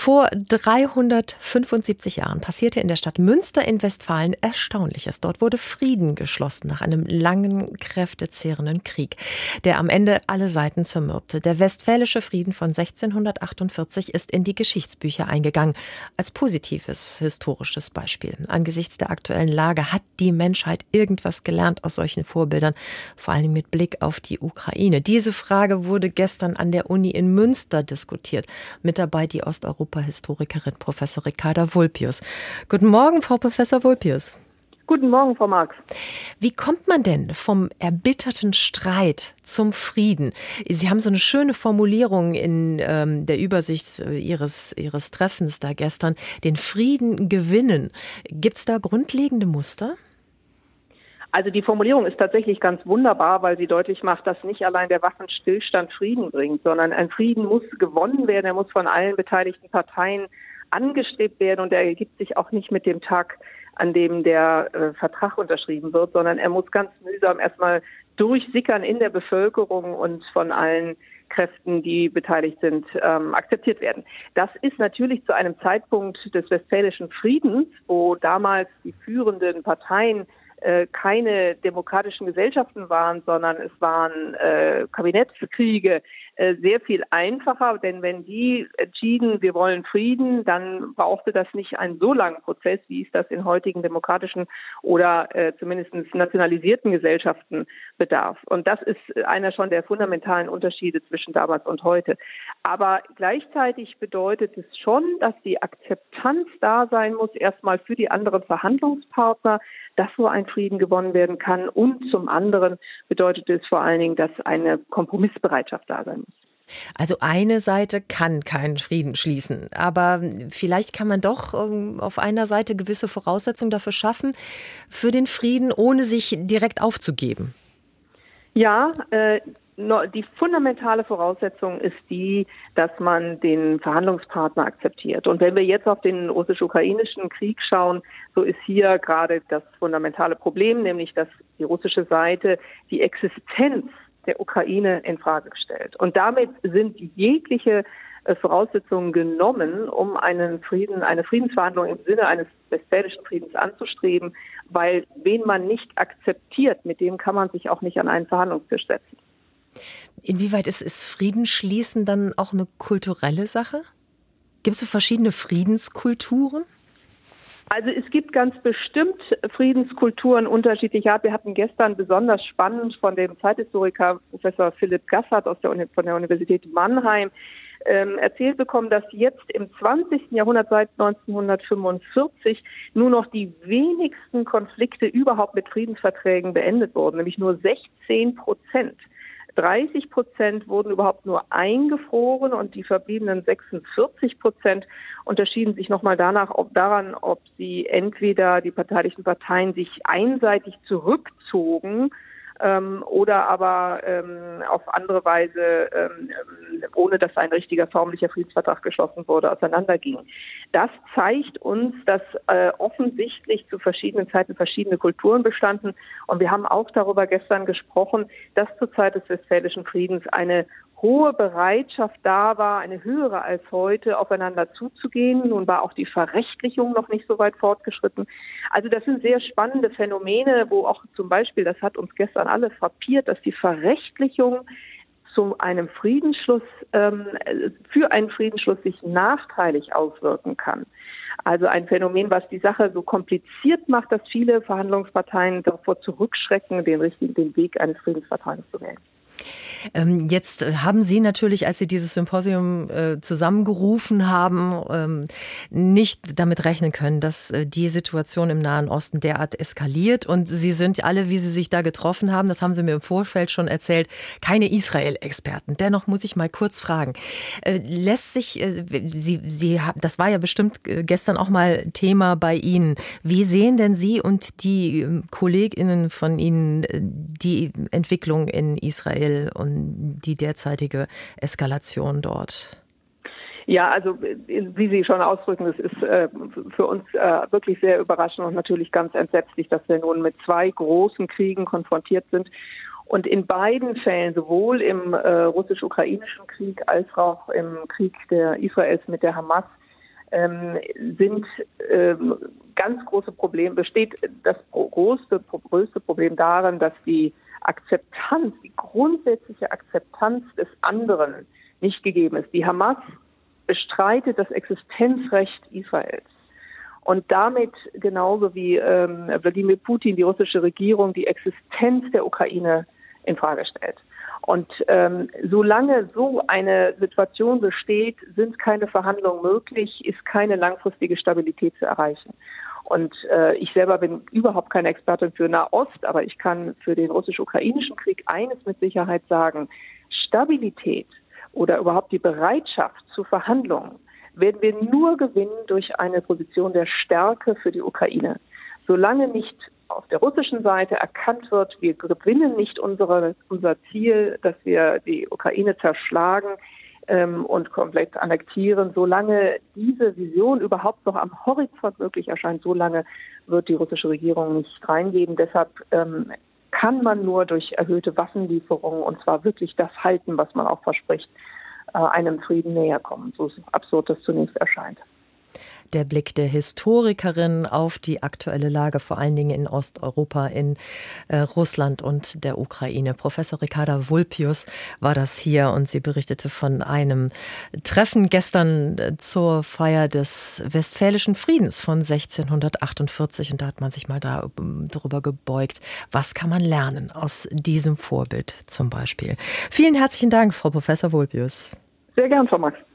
Vor 375 Jahren passierte in der Stadt Münster in Westfalen Erstaunliches. Dort wurde Frieden geschlossen nach einem langen, kräftezehrenden Krieg, der am Ende alle Seiten zermürbte. Der Westfälische Frieden von 1648 ist in die Geschichtsbücher eingegangen, als positives historisches Beispiel. Angesichts der aktuellen Lage hat die Menschheit irgendwas gelernt aus solchen Vorbildern, vor allem mit Blick auf die Ukraine. Diese Frage wurde gestern an der Uni in Münster diskutiert. Mit dabei die Osteuropa-Historikerin Professor Ricarda Vulpius. Guten Morgen, Frau Professor Vulpius. Guten Morgen, Frau Marx. Wie kommt man denn vom erbitterten Streit zum Frieden? Sie haben so eine schöne Formulierung in der Übersicht Ihres Treffens da gestern, den Frieden gewinnen. Gibt es da grundlegende Muster? Also die Formulierung ist tatsächlich ganz wunderbar, weil sie deutlich macht, dass nicht allein der Waffenstillstand Frieden bringt, sondern ein Frieden muss gewonnen werden, er muss von allen beteiligten Parteien angestrebt werden und er ergibt sich auch nicht mit dem Tag, an dem der Vertrag unterschrieben wird, sondern er muss ganz mühsam erstmal durchsickern in der Bevölkerung und von allen Kräften, die beteiligt sind, akzeptiert werden. Das ist natürlich zu einem Zeitpunkt des Westfälischen Friedens, wo damals die führenden Parteien keine demokratischen Gesellschaften waren, sondern es waren Kabinettskriege, sehr viel einfacher, denn wenn die entschieden, wir wollen Frieden, dann brauchte das nicht einen so langen Prozess, wie es das in heutigen demokratischen oder zumindest nationalisierten Gesellschaften bedarf. Und das ist einer schon der fundamentalen Unterschiede zwischen damals und heute. Aber gleichzeitig bedeutet es schon, dass die Akzeptanz da sein muss, erstmal für die anderen Verhandlungspartner, dass so ein Frieden gewonnen werden kann. Und zum anderen bedeutet es vor allen Dingen, dass eine Kompromissbereitschaft da sein muss. Also eine Seite kann keinen Frieden schließen, aber vielleicht kann man doch auf einer Seite gewisse Voraussetzungen dafür schaffen, für den Frieden, ohne sich direkt aufzugeben. Ja, die fundamentale Voraussetzung ist die, dass man den Verhandlungspartner akzeptiert. Und wenn wir jetzt auf den russisch-ukrainischen Krieg schauen, so ist hier gerade das fundamentale Problem, nämlich dass die russische Seite die Existenz der Ukraine in Frage stellt. Und damit sind jegliche Voraussetzungen genommen, um eine Friedensverhandlung im Sinne eines westfälischen Friedens anzustreben, weil wen man nicht akzeptiert, mit dem kann man sich auch nicht an einen Verhandlungstisch setzen. Inwieweit ist Friedensschließen dann auch eine kulturelle Sache? Gibt es so verschiedene Friedenskulturen? Also es gibt ganz bestimmt Friedenskulturen unterschiedlicher Art. Wir hatten gestern besonders spannend von dem Zeithistoriker Professor Philipp Gassert von der Universität Mannheim erzählt bekommen, dass jetzt im 20. Jahrhundert seit 1945 nur noch die wenigsten Konflikte überhaupt mit Friedensverträgen beendet wurden, nämlich nur 16%. 30% wurden überhaupt nur eingefroren und die verbliebenen 46% unterschieden sich nochmal daran, ob sie entweder die beteiligten Parteien sich einseitig zurückzogen oder aber auf andere Weise, ohne dass ein richtiger förmlicher Friedensvertrag geschlossen wurde, auseinandergingen. Das zeigt uns, dass offensichtlich zu verschiedenen Zeiten verschiedene Kulturen bestanden. Und wir haben auch darüber gestern gesprochen, dass zur Zeit des Westfälischen Friedens eine hohe Bereitschaft da war, eine höhere als heute, aufeinander zuzugehen. Nun war auch die Verrechtlichung noch nicht so weit fortgeschritten. Also das sind sehr spannende Phänomene, wo auch zum Beispiel, das hat uns gestern alle frappiert, dass die Verrechtlichung zu einem Friedensschluss, für einen Friedensschluss sich nachteilig auswirken kann. Also ein Phänomen, was die Sache so kompliziert macht, dass viele Verhandlungsparteien davor zurückschrecken, den Weg eines Friedensvertrags zu wählen. Jetzt haben Sie natürlich, als Sie dieses Symposium zusammengerufen haben, nicht damit rechnen können, dass die Situation im Nahen Osten derart eskaliert. Und Sie sind alle, wie Sie sich da getroffen haben, das haben Sie mir im Vorfeld schon erzählt, keine Israel-Experten. Dennoch muss ich mal kurz fragen, lässt sich, das war ja bestimmt gestern auch mal Thema bei Ihnen. Wie sehen denn Sie und die KollegInnen von Ihnen die Entwicklung in Israel und die derzeitige Eskalation dort? Ja, also wie Sie schon ausdrücken, das ist für uns wirklich sehr überraschend und natürlich ganz entsetzlich, dass wir nun mit zwei großen Kriegen konfrontiert sind. Und in beiden Fällen, sowohl im russisch-ukrainischen Krieg als auch im Krieg der Israels mit der Hamas, sind ganz große Probleme, besteht das größte Problem darin, dass die Akzeptanz, die grundsätzliche Akzeptanz des anderen nicht gegeben ist. Die Hamas bestreitet das Existenzrecht Israels. Und damit, genauso wie Wladimir Putin, die russische Regierung, die Existenz der Ukraine in Frage stellt. Und solange so eine Situation besteht, sind keine Verhandlungen möglich, ist keine langfristige Stabilität zu erreichen. Und ich selber bin überhaupt keine Expertin für Nahost, aber ich kann für den russisch-ukrainischen Krieg eines mit Sicherheit sagen: Stabilität oder überhaupt die Bereitschaft zu Verhandlungen werden wir nur gewinnen durch eine Position der Stärke für die Ukraine. Solange nicht auf der russischen Seite erkannt wird, wir gewinnen nicht unser Ziel, dass wir die Ukraine zerschlagen und komplett annektieren, solange diese Vision überhaupt noch am Horizont möglich erscheint, solange wird die russische Regierung nicht reingeben. Deshalb kann man nur durch erhöhte Waffenlieferungen, und zwar wirklich das halten, was man auch verspricht, einem Frieden näher kommen, so absurd das zunächst erscheint. Der Blick der Historikerin auf die aktuelle Lage, vor allen Dingen in Osteuropa, in Russland und der Ukraine. Professor Ricarda Vulpius war das hier und sie berichtete von einem Treffen gestern zur Feier des Westfälischen Friedens von 1648. Und da hat man sich mal darüber gebeugt, was kann man lernen aus diesem Vorbild zum Beispiel. Vielen herzlichen Dank, Frau Professor Vulpius. Sehr gern, Frau Max.